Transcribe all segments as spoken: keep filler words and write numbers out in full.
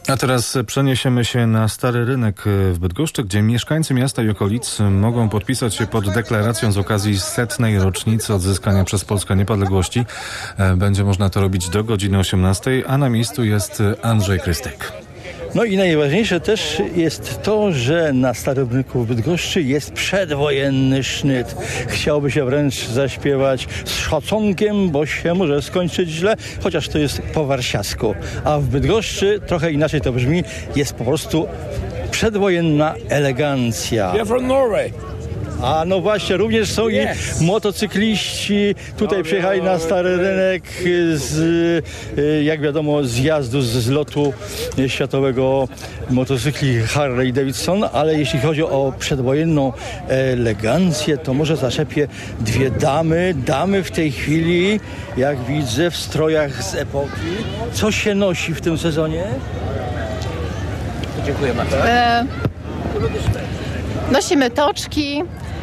A teraz przeniesiemy się na Stary Rynek w Bydgoszczy, gdzie mieszkańcy miasta i okolic mogą podpisać się pod deklaracją z okazji setnej rocznicy odzyskania przez Polskę niepodległości. Będzie można to robić do godziny osiemnastej, a na miejscu jest Andrzej Krystyk. No i najważniejsze też jest to, że na Starym Rynku w Bydgoszczy jest przedwojenny sznyt. Chciałby się wręcz zaśpiewać z szacunkiem, bo się może skończyć źle, chociaż to jest po warsiasku. A w Bydgoszczy trochę inaczej to brzmi, jest po prostu przedwojenna elegancja. We are from Norway. A no właśnie, również są Yes. i motocykliści. Tutaj przyjechali na Stary Rynek z, jak wiadomo, zjazdu, z zlotu światowego motocykli Harley Davidson, ale jeśli chodzi o przedwojenną elegancję, to może zaczepię dwie damy. Damy w tej chwili, jak widzę, w strojach z epoki. Co się nosi w tym sezonie? Dziękuję bardzo. E, nosimy toczki,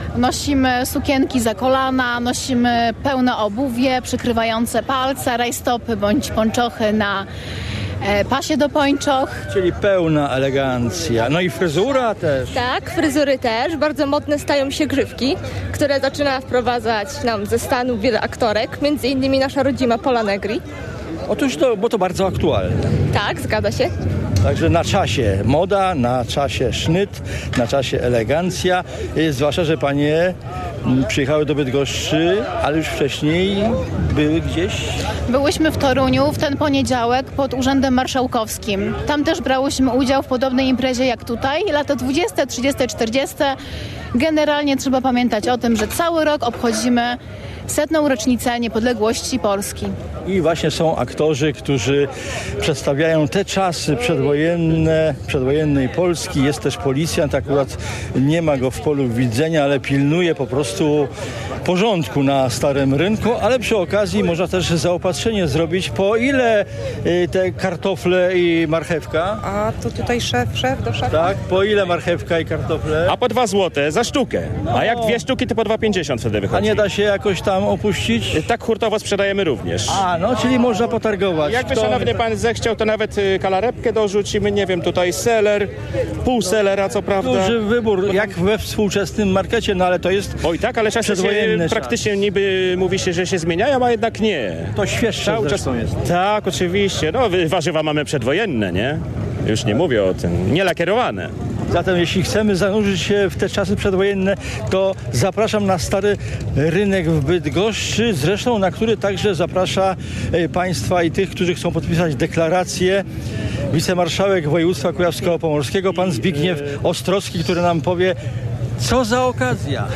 nosimy sukienki za kolana, nosimy pełne obuwie przykrywające palce, rajstopy bądź pończochy na e, pasie do pończoch. Czyli pełna elegancja. No i fryzura też. Tak, fryzury też. Bardzo modne stają się grzywki, które zaczyna wprowadzać nam ze Stanów wiele aktorek, między innymi nasza rodzima Pola Negri. Otóż to, bo to bardzo aktualne. Tak, zgadza się. Także na czasie moda, na czasie sznyt, na czasie elegancja. Y, Zwłaszcza, że panie mm, przyjechały do Bydgoszczy, ale już wcześniej były gdzieś. Byłyśmy w Toruniu w ten poniedziałek pod Urzędem Marszałkowskim. Tam też brałyśmy udział w podobnej imprezie jak tutaj. Lata dwudzieste, trzydzieste, czterdzieste. Generalnie trzeba pamiętać o tym, że cały rok obchodzimy setną rocznicę niepodległości Polski. I właśnie są aktorzy, którzy przedstawiają te czasy przedwojenne, przedwojennej Polski. Jest też policjant, akurat nie ma go w polu widzenia, ale pilnuje po prostu porządku na Starym Rynku, ale przy okazji można też zaopatrzenie zrobić. Po ile y, te kartofle i marchewka? A to tutaj szef, szef do szefa. Tak, po ile marchewka i kartofle? A po dwa złote za sztukę. A jak dwie sztuki, to po dwa pięćdziesiąt wtedy A wychodzi. nie da się jakoś tam opuścić? Tak hurtowo sprzedajemy również. A, no, czyli można potargować. Jakby Kto- szanowny pan zechciał, to nawet y, kalarepkę dorzucimy, nie wiem, tutaj seler, pół selera, co prawda. Duży wybór, jak we współczesnym markecie, no ale to jest Oj tak, ale czasy się przedwojenny praktycznie czas. niby mówi się, że się zmieniają, a jednak nie. To świeższe Cały zresztą czas jest. Tak, oczywiście. No, wy- warzywa mamy przedwojenne, nie? Już nie mówię o tym. Nie lakierowane. Zatem jeśli chcemy zanurzyć się w te czasy przedwojenne, to zapraszam na Stary Rynek w Bydgoszczy, zresztą na który także zaprasza e, państwa i tych, którzy chcą podpisać deklarację, wicemarszałek województwa kujawsko-pomorskiego, pan Zbigniew Ostrowski, który nam powie, co za okazja.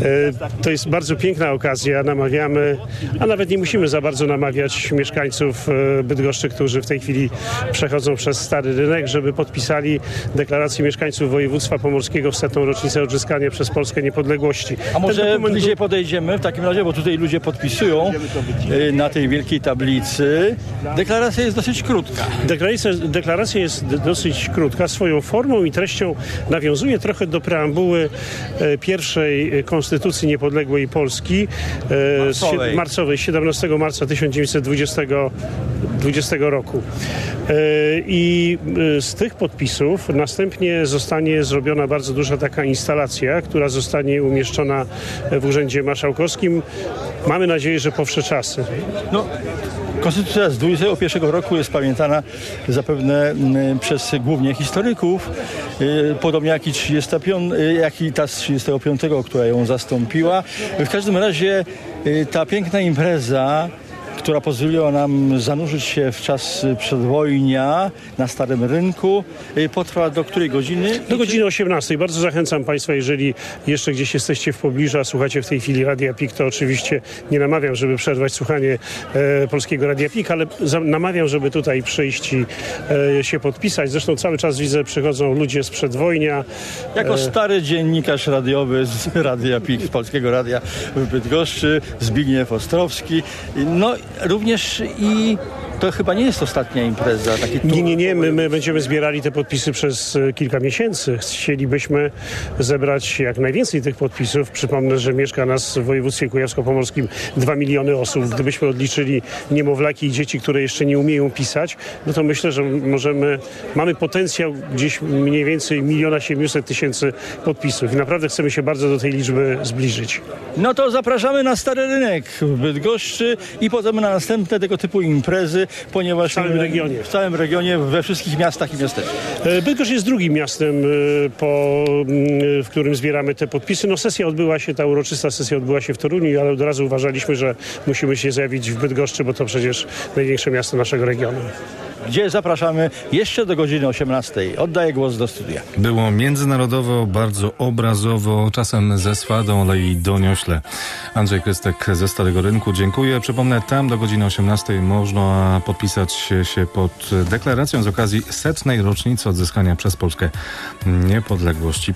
E, To jest bardzo piękna okazja. Namawiamy, a nawet nie musimy za bardzo namawiać mieszkańców e, Bydgoszczy, którzy w tej chwili przechodzą przez Stary Rynek, żeby podpisali deklarację mieszkańców województwa pomorskiego w setną rocznicę odzyskania przez Polskę niepodległości. A może Ten dokument- bliżej podejdziemy w takim razie, bo tutaj ludzie podpisują e, na tej wielkiej tablicy. Deklaracja jest dosyć krótka. Deklaracja, deklaracja jest d- dosyć krótka. Swoją formą i treścią nawiązuje trochę do preambuły e, pierwszej Konstytucji Niepodległej Polski e, z Marcowej. sie- marcowej siedemnastego marca tysiąc dziewięćset dwudziestego roku. E, I e, z tych podpisów następnie zostanie zrobiona bardzo duża taka instalacja, która zostanie umieszczona w Urzędzie Marszałkowskim. Mamy nadzieję, że po wsze czasy. No, Konstytucja z dwudziestego pierwszego roku jest pamiętana zapewne mm, przez głównie historyków, y, podobnie jak i, trzydziestego piątego, y, jak i ta z trzydziestego piątego, która ją zastąpiła. W każdym razie y, ta piękna impreza, która pozwoliła nam zanurzyć się w czas przedwojnia na Starym Rynku, y, potrwa do której godziny? Do godziny osiemnastej. Bardzo zachęcam Państwa, jeżeli jeszcze gdzieś jesteście w pobliżu, a słuchacie w tej chwili Radia Pik, to oczywiście nie namawiam, żeby przerwać słuchanie e, polskiego Radia Pik, ale za, namawiam, żeby tutaj przyjść i e, się podpisać. Zresztą cały czas widzę, przychodzą ludzie z przedwojnia. Jako E, stary dziennikarz radiowy z Radia Pik, z Polskiego Radia w Bydgoszczy, Zbigniew Ostrowski. No również i to chyba nie jest ostatnia impreza. Taki Nie, nie, nie. My, my będziemy zbierali te podpisy przez e, kilka miesięcy. Chcielibyśmy zebrać jak najwięcej tych podpisów. Przypomnę, że mieszka nas w województwie kujawsko-pomorskim dwa miliony osób. Gdybyśmy odliczyli niemowlaki i dzieci, które jeszcze nie umieją pisać, no to myślę, że możemy, mamy potencjał gdzieś mniej więcej miliona siedmiuset tysięcy podpisów. I naprawdę chcemy się bardzo do tej liczby zbliżyć. No to zapraszamy na Stary Rynek w Bydgoszczy i potem na następne tego typu imprezy, ponieważ W całym regionie. W całym regionie, we wszystkich miastach i miasteczkach. E, Bydgoszcz jest drugim miastem, e, po, m, w którym zbieramy te podpisy. No sesja odbyła się, ta uroczysta sesja odbyła się w Toruniu, ale od razu uważaliśmy, że musimy się zjawić w Bydgoszczy, bo to przecież największe miasto naszego regionu. Gdzie zapraszamy jeszcze do godziny osiemnastej. Oddaję głos do studia. Było międzynarodowo, bardzo obrazowo, czasem ze swadą, ale i doniośle. Andrzej Krystek ze Starego Rynku. Dziękuję. Przypomnę, tam do godziny osiemnastej można podpisać się pod deklaracją z okazji setnej rocznicy odzyskania przez Polskę niepodległości.